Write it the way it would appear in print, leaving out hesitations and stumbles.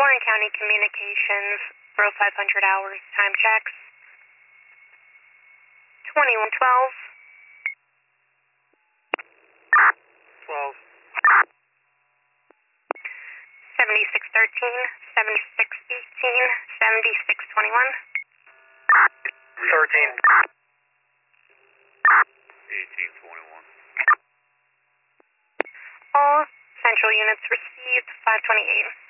Warren County Communications, row 500 hours, time checks. 2112. 12. 7613, 7618, 7621. 13. 1821. All central units received 528.